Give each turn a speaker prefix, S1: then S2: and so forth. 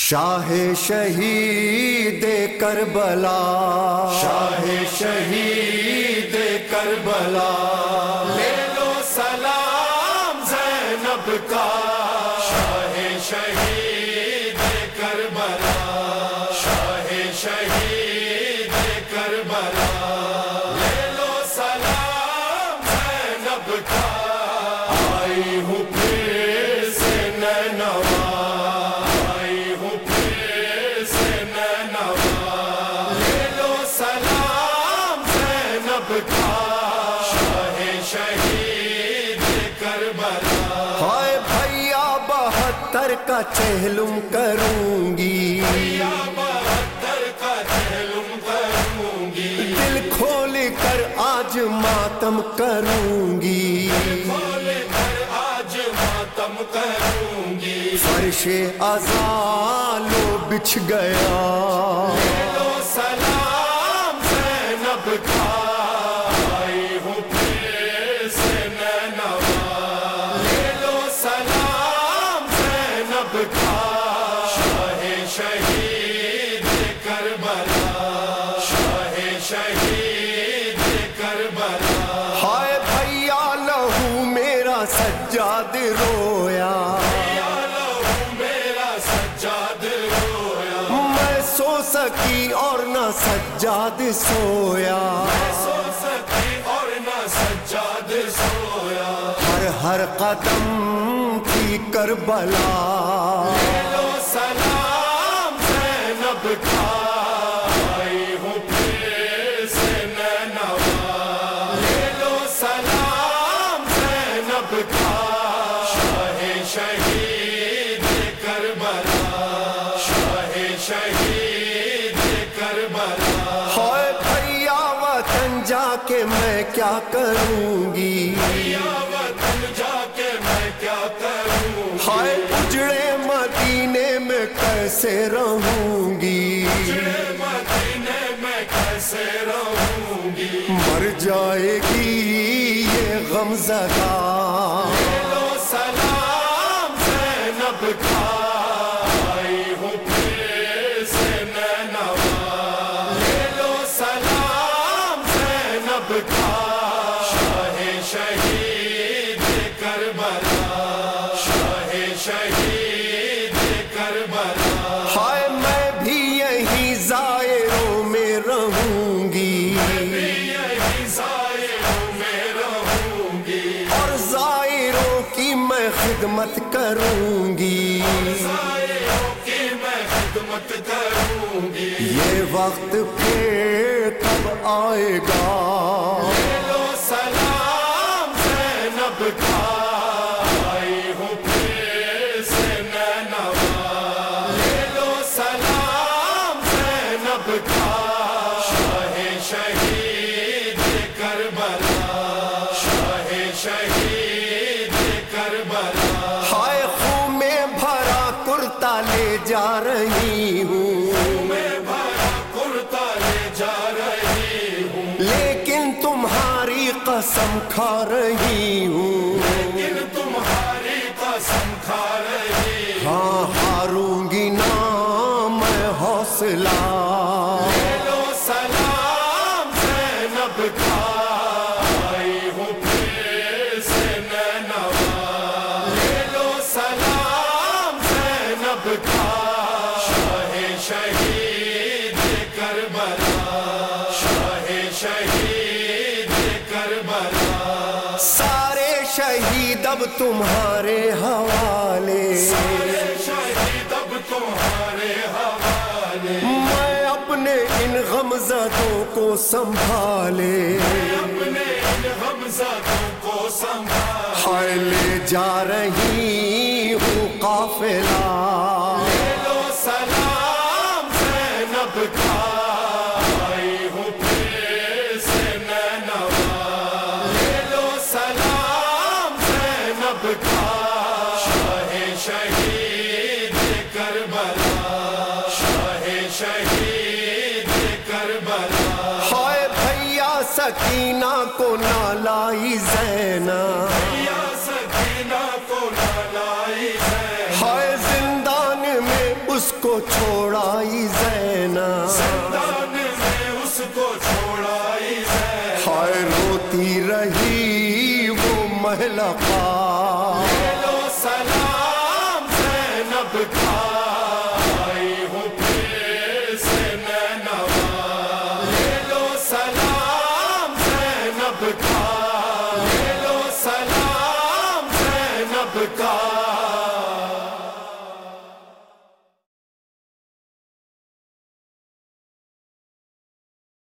S1: شاہ شہید کربلا،
S2: شاہ شہید کربلا، لے لو سلام زینب کا۔ شاہ شہید کربلا، شاہ شہید کربلا، لے لو سلام زینب کا۔ آئی ہوں پھر سے نینوا، شاہ شہید کربلا۔
S1: ہائے بھیا 72 کا چہلم کروں گی،
S2: 72 کا چہلم کروں گی،
S1: دل کھول کر آج ماتم کروں گی،
S2: کھول کر آج ماتم کروں گی۔
S1: فرش ازالو بچھ گیا،
S2: لے لو سلام زینب کا۔ آئی ہوں پھر سے نینوا، لے لو سلام زینب کا۔ شاہ شہید کربلا، شاہ شہید کربلا۔
S1: ہائے بھیا لہو میرا سجاد رویا، سو سکی اور نہ سجاد سویا،
S2: سو سکی اور نہ سجاد سویا۔
S1: ہر قدم تھی کربلا،
S2: لے لو سلام زینب کا۔ آئی ہوں پھر سے نینوا، لے لو سلام زینب کا۔ شاہ شہید کربلا، شاہ شہید کربلا۔
S1: ہائے بھیا وطن جا کے میں کیا کروں گی،
S2: وطن جا کے میں کیا کروں گی،
S1: ہائے اجڑے مدینے میں کیسے رہوں گی،
S2: مدینے میں کیسے رہوں گی۔
S1: مر جائے گی یہ غمزدہ،
S2: لے لو سلام زینب کا۔ آئی ہوں پھر سے نینوا، لے لو سلام زینب کا۔ شاہ شہید کربلا، شاہ شہید کربلا۔
S1: ہائے میں بھی یہیں زائروں میں رہوں گی،
S2: یہی زائروں میں رہوں گی،
S1: اور زائروں کی میں خدمت کروں گی،
S2: زائروں کی میں خدمت کروں گی۔
S1: یہ وقت پھر کب آئے گا،
S2: لے لو سلام زینب کا۔ آئی ہوں پھر سے نینوا، لے لو سلام زینب کا۔ شاہ شہید کربلا، شاہ شہید کربلا۔
S1: ہائے خون میں بھرا کرتا لے جا رہی ہوں،
S2: میں بھرا کرتا لے جا رہی ہوں،
S1: لیکن تمہاری قسم کھا رہی ہوں،
S2: لیکن تمہاری قسم کھا رہی ہوں۔
S1: ہاں ہاروں گی نہ میں حوصلہ،
S2: لے لو سلام زینب کا۔ آئی ہوں پھر سے نینوا، لے لو سلام زینب کا۔ شاہ شہید کربلا، شاہ شہید کربلا۔
S1: سارے شہید اب تمہارے حوالے،
S2: سارے شہید اب تمہارے حوالے،
S1: میں اپنے ان غمزدوں کو سنبھالے،
S2: اپنے ان غمزدوں کو سنبھال۔
S1: ہائے لے جا رہی ہوں قافلہ،
S2: لے لو سلام زینب کا۔ آئی ہوں پھر سے نینوا، لے لو سلام زینب کا۔ شاہ شہید کربلا، شاہ شہید کربلا۔
S1: ہائے بھیا سکینہ کو نہ لائی زینب،
S2: یا سکینہ کو نہ لائی ہے،
S1: ہائے زندان میں اس کو لقا.
S2: لے لو سلام زینب کا، آئی ہوں پھر سے نینوا. لے لو سلام زینب کا، لے لو سلام زینب کا.